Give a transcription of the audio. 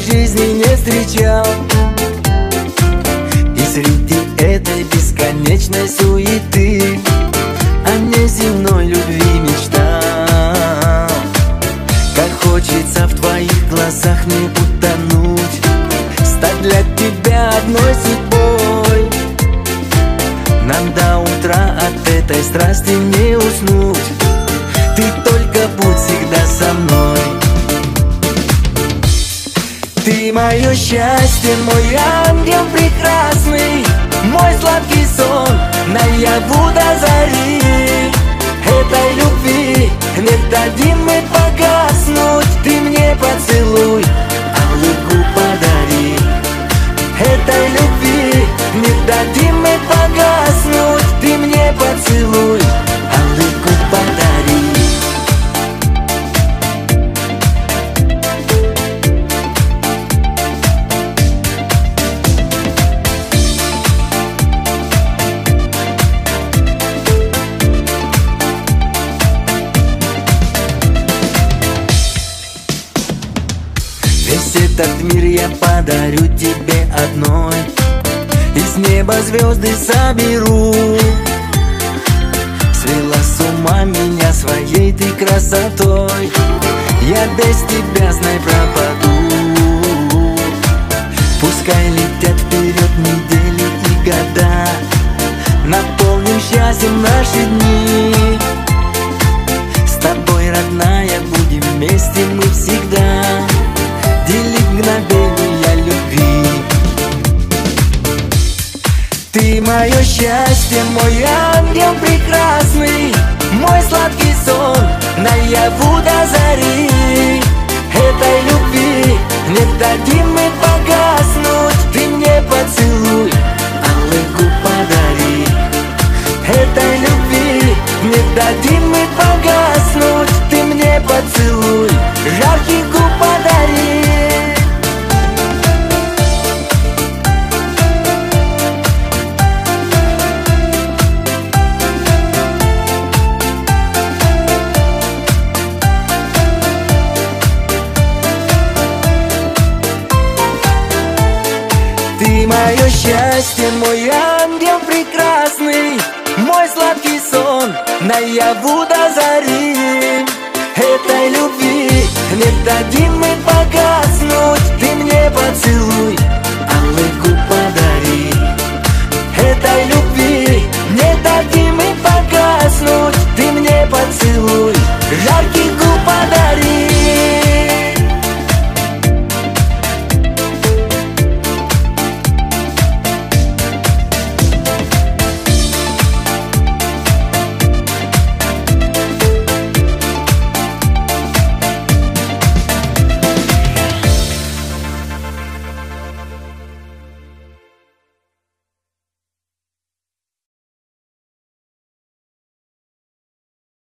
жизни не встречал. И среди этой бесконечной суеты о неземной любви мечтал. Как хочется в твоих глазах мне утонуть, стать для тебя одной судьбой. Нам до утра от этой страсти не уснуть. Ты только будь всегда со мной. Ты мое счастье, мой ангел прекрасный, мой сладкий сон наяву до зари. Этой любви не дадим мы погаснуть. Ты мне поцелуй, аллыку подари. Этой любви не дадим мы погаснуть. Ты мне поцелуй, аллыку подари. Весь этот мир я подарю тебе одной, и с неба звезды соберу. Свела с ума меня своей ты красотой, я без тебя, знай, пропаду. Пускай летят вперед недели и года, наполним счастьем наши дни. С тобой, родная, будем вместе мы всегда, делить мгновения любви. Ты мое счастье, мой ангел прекрасный, мой сладкий сон наяву до зари. Этой любви не дадим мы погаснуть. Ты мне поцелуй, аллыку подари. Этой любви не дадим мы погаснуть. Ты мне поцелуй, жаркий губ подари. Ты мое счастье, мой ангел прекрасный, мой сладкий сон наяву до зари. Этой любви не дадим мы погаснуть. Ты мне поцелуй,